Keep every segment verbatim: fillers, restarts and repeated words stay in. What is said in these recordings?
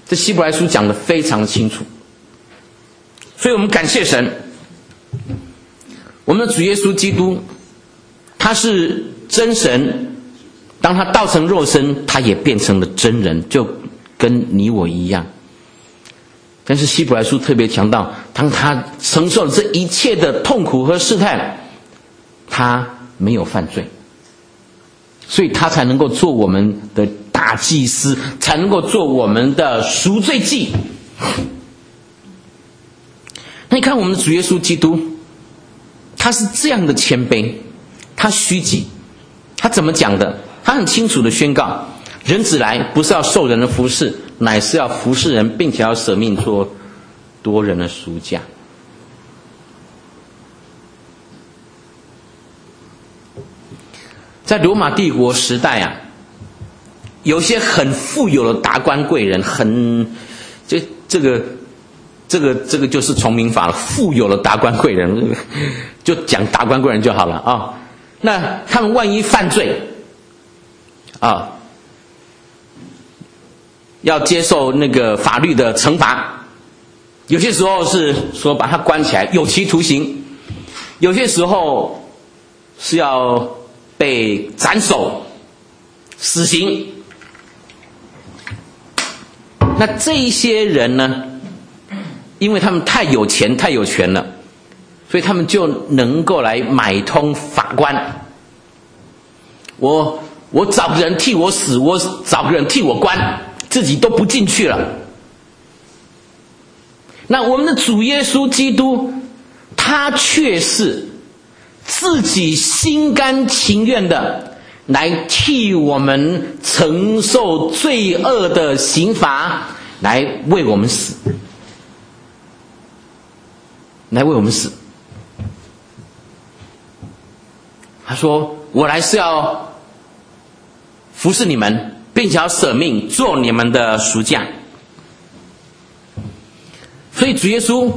这希伯来书讲得非常清楚。所以我们感谢神，我们的主耶稣基督他是真神，当他道成肉身，他也变成了真人，就跟你我一样。但是希伯来书特别强调，当他承受了这一切的痛苦和试探，他没有犯罪，所以他才能够做我们的大祭司，才能够做我们的赎罪祭。那你看我们的主耶稣基督，他是这样的谦卑，他虚己，他怎么讲的？他很清楚的宣告，人子来不是要受人的服侍，乃是要服侍人，并且要舍命做多人的赎价。在罗马帝国时代啊，有些很富有的达官贵人，很这这个这个这个就是崇明法了，富有的达官贵人，就讲达官贵人就好了啊、哦。那他们万一犯罪啊、哦，要接受那个法律的惩罚，有些时候是说把他关起来有期徒刑，有些时候是要被斩首死刑。那这一些人呢，因为他们太有钱太有权了，所以他们就能够来买通法官。我我找个人替我死，我找个人替我关，自己都不进去了。那我们的主耶稣基督，他却是自己心甘情愿的来替我们承受罪恶的刑罚，来为我们死，来为我们死。他说，我来是要服侍你们，并且要舍命做你们的赎价。所以主耶稣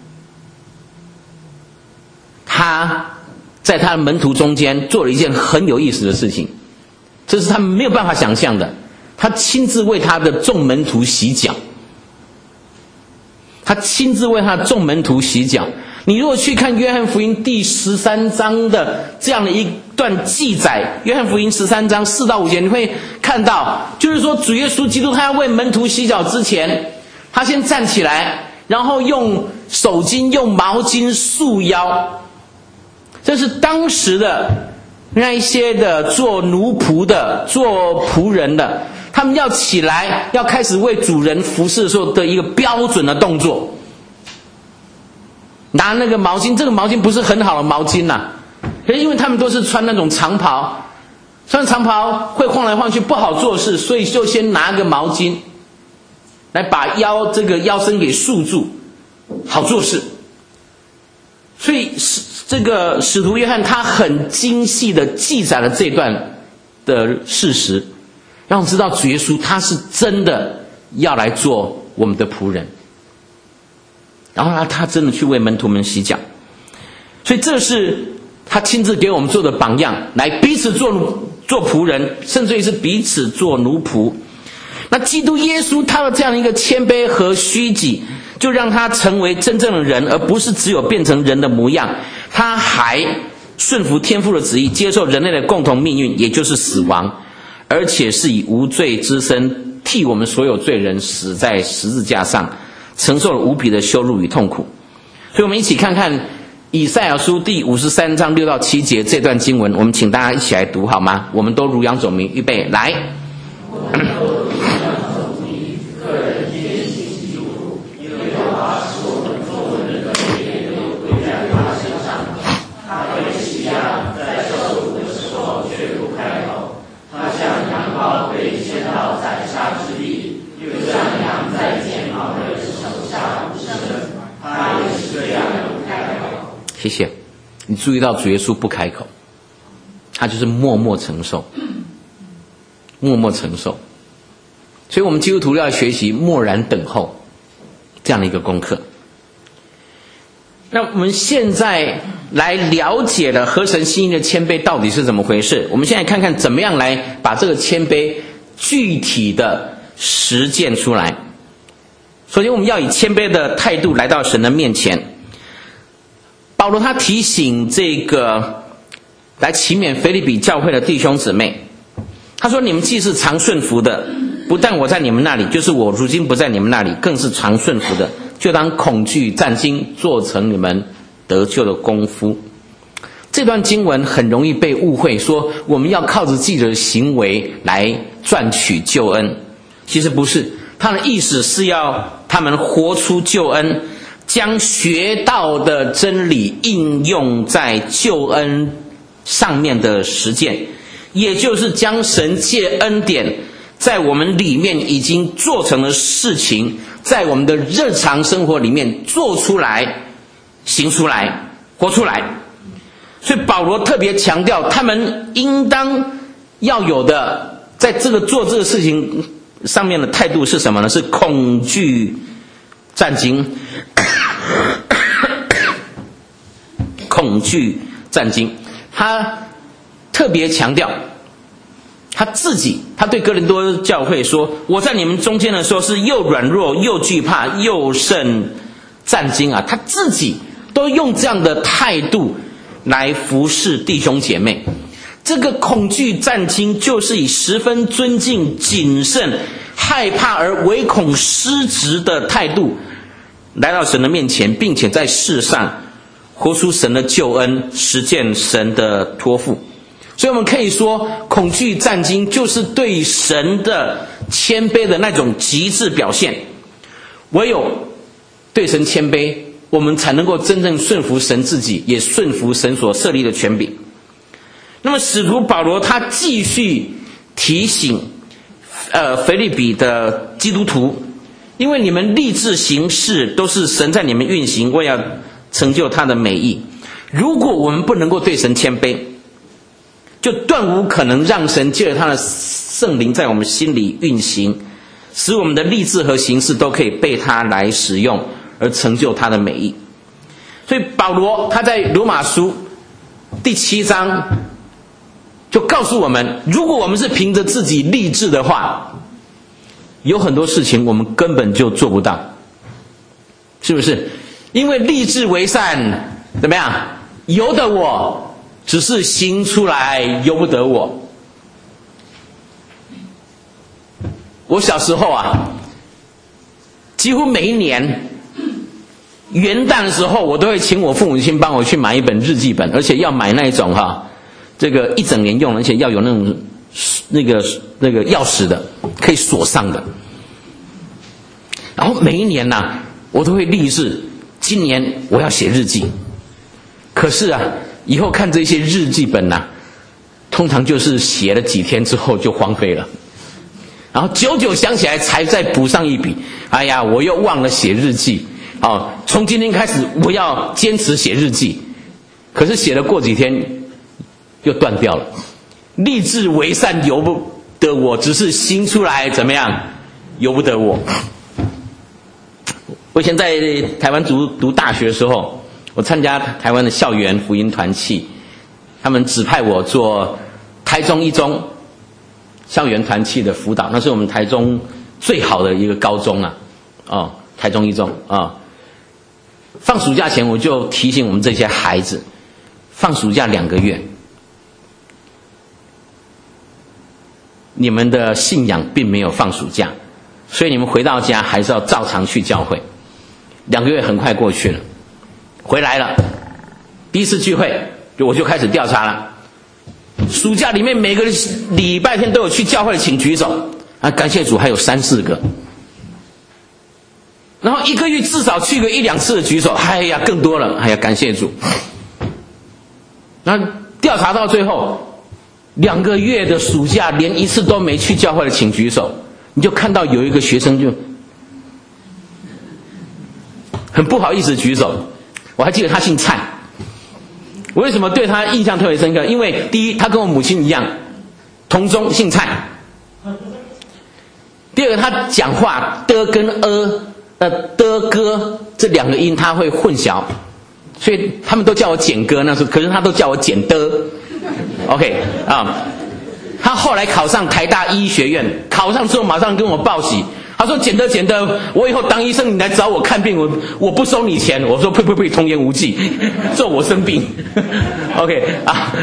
他在他的门徒中间做了一件很有意思的事情，这是他们没有办法想象的。他亲自为他的众门徒洗脚，他亲自为他的众门徒洗脚。你如果去看约翰福音第十三章的这样的一段记载，约翰福音十三章四到五节，你会看到，就是说主耶稣基督他要为门徒洗脚之前，他先站起来，然后用手巾用毛巾束腰。这是当时的那一些的做奴仆的做仆人的，他们要起来要开始为主人服侍的时候的一个标准的动作。拿那个毛巾，这个毛巾不是很好的毛巾呐、啊，可是因为他们都是穿那种长袍，穿长袍会晃来晃去不好做事，所以就先拿个毛巾来把腰这个腰身给束住，好做事。所以这个使徒约翰他很精细的记载了这段的事实，让我们知道主耶稣他是真的要来做我们的仆人，然后他真的去为门徒们洗脚。所以这是他亲自给我们做的榜样，来彼此做做仆人，甚至于是彼此做奴仆。那基督耶稣他的这样一个谦卑和虚己，就让他成为真正的人，而不是只有变成人的模样，他还顺服天父的旨意，接受人类的共同命运，也就是死亡，而且是以无罪之身替我们所有罪人死在十字架上，承受了无比的羞辱与痛苦。所以我们一起看看以赛亚书第五十三章六到七节这段经文，我们请大家一起来读好吗？我们都如羊走迷，预备来。谢谢。你注意到主耶稣不开口，他就是默默承受，默默承受。所以我们基督徒要学习默然等候这样的一个功课。那我们现在来了解了合神心意的谦卑到底是怎么回事。我们现在看看怎么样来把这个谦卑具体的实践出来。 首先我们要以谦卑的态度来到神的面前。保罗他提醒这个来祈勉腓立比教会的弟兄姊妹，他说，你们既是常顺服的，不但我在你们那里，就是我如今不在你们那里，更是常顺服的，就当恐惧战惊，做成你们得救的功夫。这段经文很容易被误会，说我们要靠着自己的行为来赚取救恩。其实不是，他的意思是要他们活出救恩，将学到的真理应用在救恩上面的实践，也就是将神借恩典在我们里面已经做成的事情，在我们的日常生活里面做出来、行出来、活出来。所以保罗特别强调，他们应当要有的在这个做这个事情上面的态度是什么呢？是恐惧战惊。恐惧战惊，他特别强调他自己，他对哥林多教会说，我在你们中间的时候是又软弱又惧怕又甚战惊啊，他自己都用这样的态度来服侍弟兄姐妹。这个恐惧战惊就是以十分尊敬、谨慎、害怕而唯恐失职的态度来到神的面前，并且在世上活出神的救恩，实践神的托付。所以我们可以说，恐惧战惊就是对神的谦卑的那种极致表现。唯有对神谦卑，我们才能够真正顺服神自己，也顺服神所设立的权柄。那么使徒保罗他继续提醒呃腓立比的基督徒，因为你们立志行事都是神在你们运行，为要成就他的美意。如果我们不能够对神谦卑，就断无可能让神借着他的圣灵在我们心里运行，使我们的立志和行事都可以被他来使用，而成就他的美意。所以保罗他在罗马书第七章就告诉我们，如果我们是凭着自己立志的话，有很多事情我们根本就做不到，是不是？因为立志为善，怎么样？由得我，只是行出来由不得我。我小时候啊，几乎每一年元旦的时候，我都会请我父母亲帮我去买一本日记本，而且要买那种哈，这个一整年用，而且要有那种那个那个钥匙的，可以锁上的。然后每一年呐、啊，我都会立志，今年我要写日记。可是啊，以后看这些日记本呐、啊，通常就是写了几天之后就荒废了，然后久久想起来才再补上一笔。哎呀，我又忘了写日记。哦，从今天开始我要坚持写日记。可是写了过几天又断掉了。立志为善由不得我，只是行出来怎么样由不得我。我以前在台湾读读大学的时候，我参加台湾的校园福音团契，他们指派我做台中一中校园团契的辅导，那是我们台中最好的一个高中啊，哦，台中一中啊、哦。放暑假前我就提醒我们这些孩子，放暑假两个月，你们的信仰并没有放暑假，所以你们回到家还是要照常去教会。两个月很快过去了，回来了，第一次聚会我就开始调查了。暑假里面每个礼拜天都有去教会的，请举手啊！感谢主，还有三四个。然后一个月至少去个一两次的举手，哎呀，更多了，哎呀，感谢主。然后调查到最后，两个月的暑假连一次都没去教会的，请举手。你就看到有一个学生就很不好意思举手，我还记得他姓蔡。我为什么对他印象特别深刻？因为第一，他跟我母亲一样，同宗姓蔡。第二个，他讲话的跟呃呃的哥这两个音他会混淆，所以他们都叫我简哥，那时候可是他都叫我简的。OK 啊，他后来考上台大医学院，考上之后马上跟我报喜， 他说简德简德，我以后当医生你来找我看病，我我不收你钱。我说呸呸呸，童言无忌，咒我生病。OK 啊，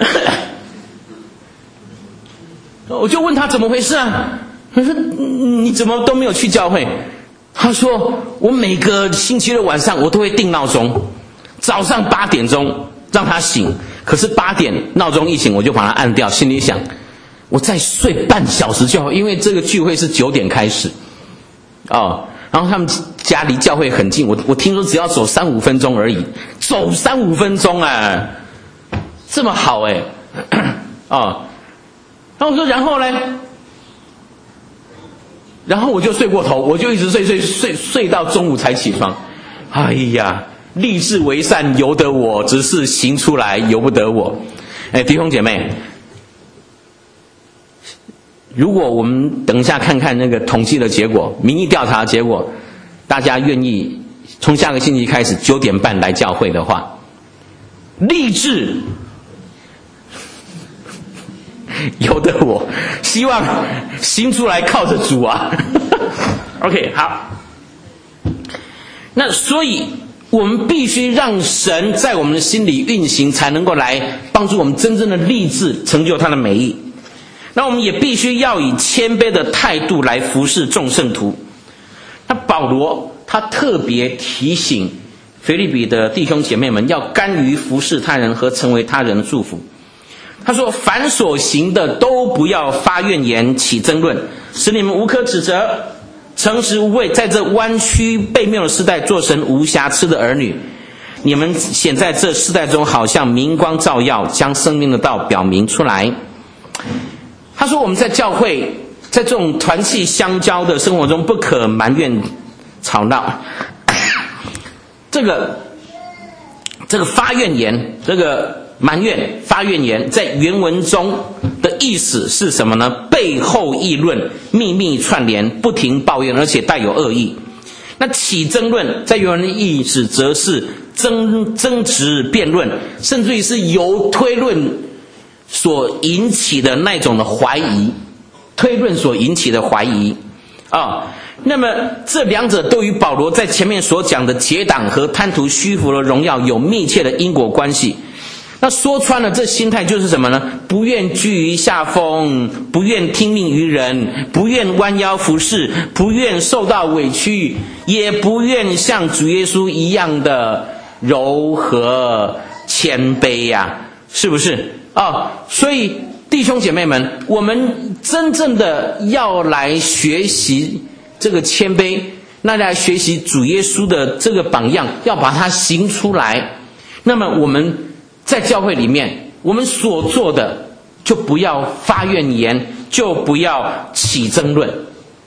我就问他怎么回事啊？他说你怎么都没有去教会？他说我每个星期六晚上我都会定闹钟，早上八点钟让他醒，可是八点闹钟一醒我就把它按掉，心里想我再睡半小时就好，因为这个聚会是九点开始哦。然后他们家离教会很近，我我听说只要走三五分钟而已，走三五分钟啊，这么好哎，哦。然后我说然后呢？然后我就睡过头，我就一直睡睡睡睡到中午才起床。哎呀，立志为善由得我，只是行出来由不得我。哎，弟兄姐妹，如果我们等一下看看那个统计的结果，民意调查的结果，大家愿意从下个星期开始九点半来教会的话，立志由得我，希望行出来靠着主啊。OK， 好。那所以我们必须让神在我们的心里运行，才能够来帮助我们真正的立志，成就他的美意。那我们也必须要以谦卑的态度来服侍众圣徒。那保罗他特别提醒腓立比的弟兄姐妹们，要甘于服侍他人和成为他人的祝福。他说凡所行的都不要发怨言起争论，使你们无可指责，诚实无畏，在这弯曲悖谬的时代做神无瑕疵的儿女。你们显在这世代中好像明光照耀，将生命的道表明出来。他说我们在教会，在这种团契相交的生活中，不可埋怨吵闹。这个这个发怨言，这个埋怨发怨言，在原文中的意思是什么呢？背后议论，秘密串联，不停抱怨，而且带有恶意。那起争论，在原文的意思则是争争执辩论，甚至于是由推论所引起的那种的怀疑，推论所引起的怀疑啊、哦。那么这两者都与保罗在前面所讲的结党和贪图虚浮的荣耀有密切的因果关系。那说穿了，这心态就是什么呢？不愿居于下风，不愿听命于人，不愿弯腰服侍，不愿受到委屈，也不愿像主耶稣一样的柔和谦卑呀、啊，是不是哦？所以弟兄姐妹们，我们真正的要来学习这个谦卑，那来学习主耶稣的这个榜样，要把它行出来。那么我们在教会里面，我们所做的就不要发怨言，就不要起争论。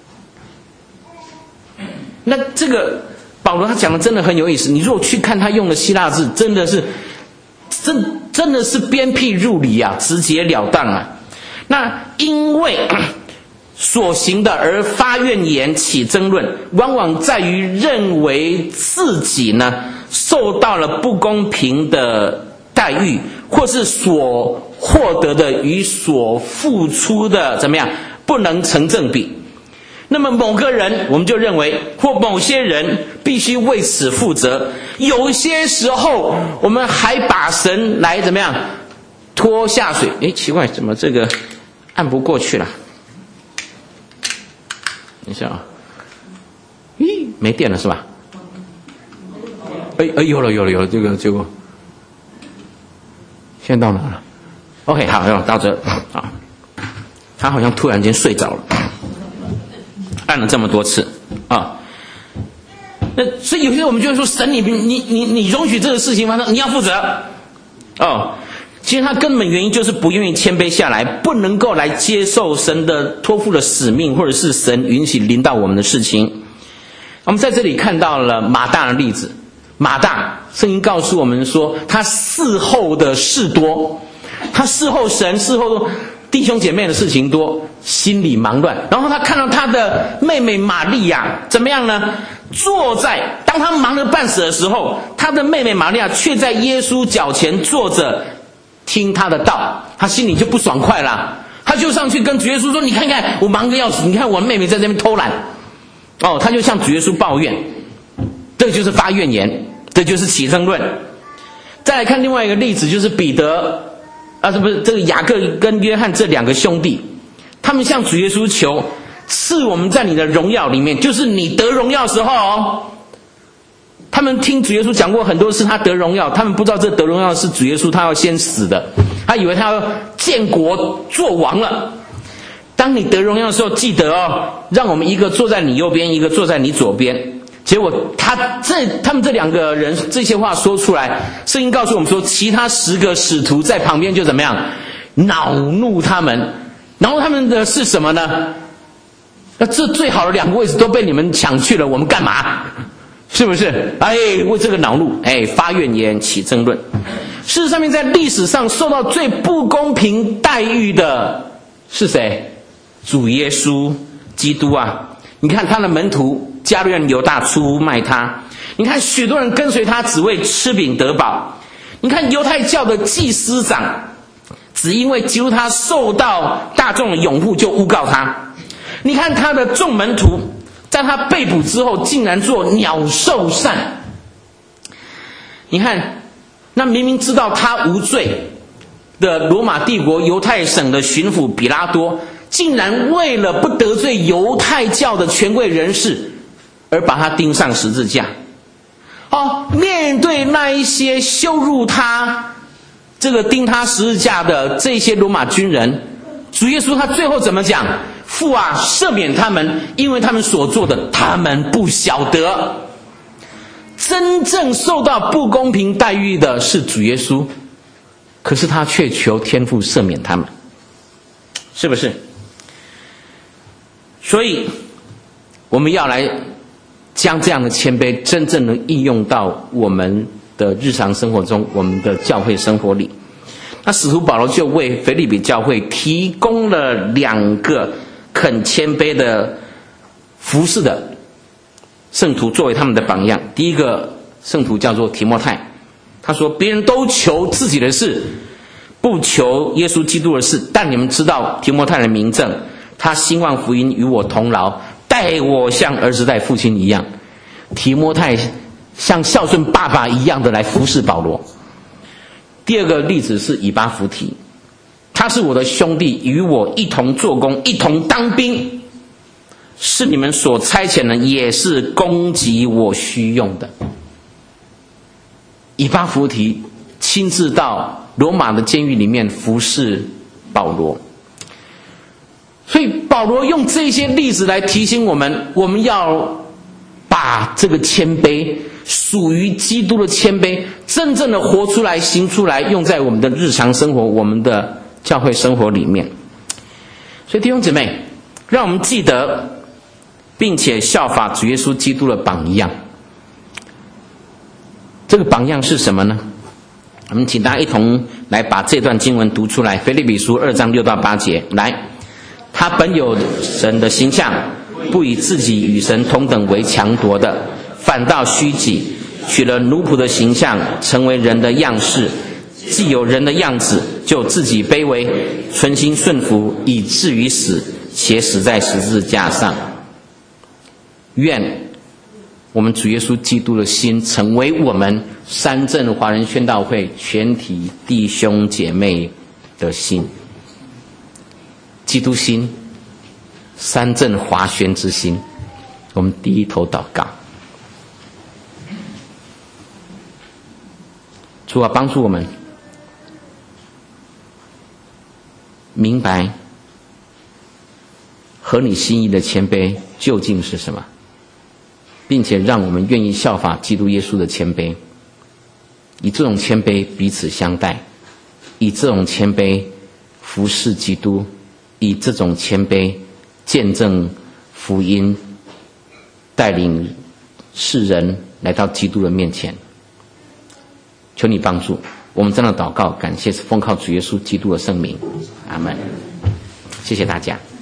那这个保罗他讲的真的很有意思，你如果去看他用的希腊字，真的是真真的是鞭辟入里啊，直截了当啊。那因为所行的而发怨言起争论，往往在于认为自己呢受到了不公平的待遇，或是所获得的与所付出的怎么样不能成正比。那么某个人我们就认为，或某些人必须为此负责。有些时候我们还把神来怎么样拖下水。诶，奇怪，怎么这个按不过去了？等一下啊，咦，没电了是吧？哎哎，有了有了有了，这个结果现在到哪了 ？OK， 好，要到这啊。他好像突然间睡着了，按了这么多次啊。那所以有些我们就会说，神你你你你容许这个事情发生，你要负责哦。其实他根本原因就是不愿意谦卑下来，不能够来接受神的托付的使命，或者是神允许临到我们的事情。我们在这里看到了马大的例子。马大，圣经告诉我们说，他事后的事多，他事后神事后弟兄姐妹的事情多，心里忙乱。然后他看到他的妹妹玛利亚怎么样呢？坐在当他忙得半死的时候，他的妹妹玛利亚却在耶稣脚前坐着听他的道，他心里就不爽快了。他就上去跟主耶稣说：“你看看我忙得要死，你看我妹妹在这边偷懒。” 哦，他就向主耶稣抱怨，这就是发怨言，这就是起争论。再来看另外一个例子，就是彼得啊，这不是这个雅各跟约翰这两个兄弟，他们向主耶稣求，赐我们在你的荣耀里面，就是你得荣耀的时候哦。他们听主耶稣讲过很多次他得荣耀，他们不知道这得荣耀是主耶稣他要先死的，他以为他要建国做王了。当你得荣耀的时候，记得哦，让我们一个坐在你右边，一个坐在你左边。结果他这他们这两个人这些话说出来，圣经告诉我们说，其他十个使徒在旁边就怎么样，恼怒他们。然后他们的是什么呢？那这最好的两个位置都被你们抢去了，我们干嘛？是不是？哎，为这个恼怒，哎，发怨言，起争论。事实上面，在历史上受到最不公平待遇的是谁？主耶稣基督啊！你看他的门徒加略人犹大出卖他，你看许多人跟随他只为吃饼得饱，你看犹太教的祭司长只因为基督他受到大众的拥护就诬告他，你看他的众门徒在他被捕之后竟然做鸟兽散，你看那明明知道他无罪的罗马帝国犹太省的巡抚比拉多，竟然为了不得罪犹太教的权贵人士而把他钉上十字架。哦，面对那一些羞辱他这个钉他十字架的这些罗马军人，主耶稣他最后怎么讲？父啊，赦免他们，因为他们所做的他们不晓得。真正受到不公平待遇的是主耶稣，可是他却求天父赦免他们，是不是？所以我们要来将这样的谦卑真正的应用到我们的日常生活中，我们的教会生活里。那使徒保罗就为腓立比教会提供了两个肯谦卑的服侍的圣徒作为他们的榜样。第一个圣徒叫做提摩太，他说别人都求自己的事，不求耶稣基督的事，但你们知道提摩太的名证，他兴旺福音与我同劳，待我像儿子待父亲一样。提摩太像孝顺爸爸一样的来服侍保罗。第二个例子是以巴弗提，他是我的兄弟，与我一同做工，一同当兵，是你们所差遣的，也是供给我需用的。以巴弗提亲自到罗马的监狱里面服侍保罗。所以保罗用这些例子来提醒我们，我们要把这个谦卑，属于基督的谦卑，真正的活出来，行出来，用在我们的日常生活，我们的教会生活里面。所以弟兄姊妹，让我们记得并且效法主耶稣基督的榜样。这个榜样是什么呢？我们请大家一同来把这段经文读出来，腓立比书二章六到八节。来，他本有神的形象，不以自己与神同等为强夺的，反倒虚己，取了奴仆的形象，成为人的样式。既有人的样子，就自己卑微，存心顺服，以至于死，且死在十字架上。愿我们主耶稣基督的心成为我们三镇华人宣道会全体弟兄姐妹的心，基督心，三镇华宣之心。我们低头祷告。主啊，帮助我们明白合你心意的谦卑究竟是什么，并且让我们愿意效法基督耶稣的谦卑，以这种谦卑彼此相待，以这种谦卑服侍基督，以这种谦卑见证福音，带领世人来到基督的面前。求你帮助我们，这样的祷告感谢是奉靠主耶稣基督的圣名，阿们。谢谢大家。